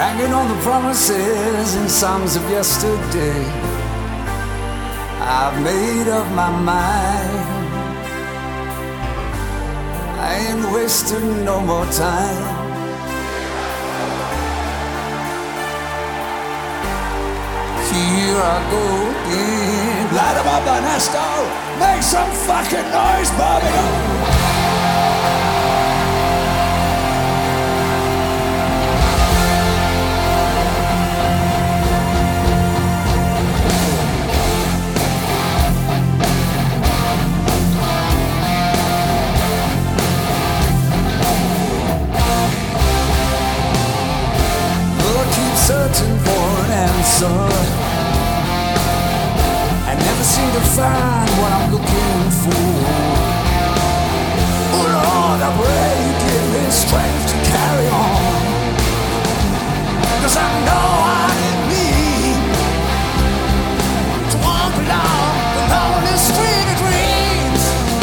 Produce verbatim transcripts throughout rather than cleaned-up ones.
hanging on the promises and songs of yesterday. I've made up my mind, I ain't wasting no more time. Here I go again. Light 'em up, Ernesto. Make some fucking noise, Bobby. Searching for an answer, I never seem to find what I'm looking for. Oh Lord, I pray you give me strength to carry on, 'cause I know I didn't mean to walk along the lonely street of dreams.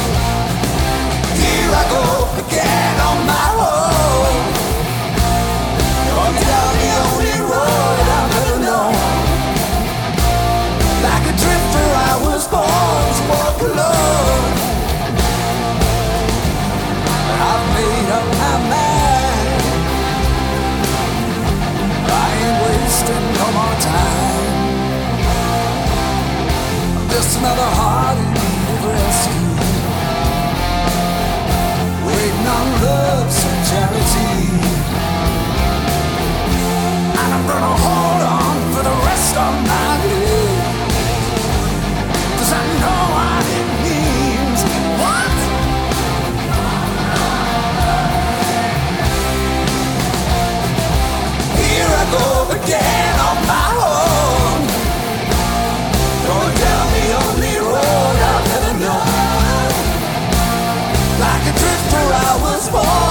Here I go again on my own. You're down the only road I've ever known. Like a drifter I was born to walk alone. But I've made up my mind, I ain't wasting no more time. I'm just another heart in need of rescue, waiting on love's charity. I'm gonna hold on for the rest of my life, 'cause I know what it means. What? Here I go again on my own, going down the only road I've ever known. Like a drifter I was born